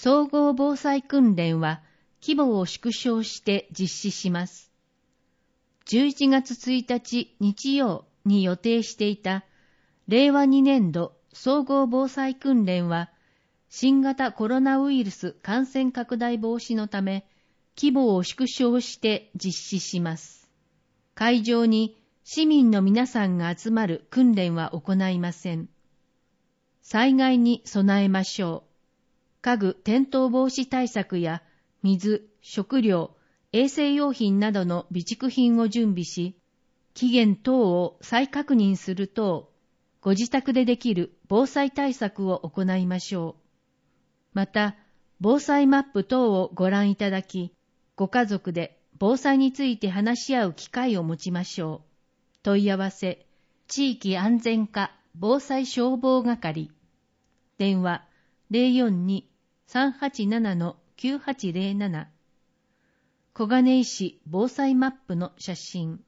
総合防災訓練は規模を縮小して実施します。11月1日日曜に予定していた令和2年度総合防災訓練は新型コロナウイルス感染拡大防止のため規模を縮小して実施します。会場に市民の皆さんが集まる訓練は行いません。災害に備えましょう。家具転倒防止対策や水、食料、衛生用品などの備蓄品を準備し、期限等を再確認する等、ご自宅でできる防災対策を行いましょう。また、防災マップ等をご覧いただき、ご家族で防災について話し合う機会を持ちましょう。問い合わせ、地域安全課防災消防係。電話、042-387-9807。小金井市防災マップの写真。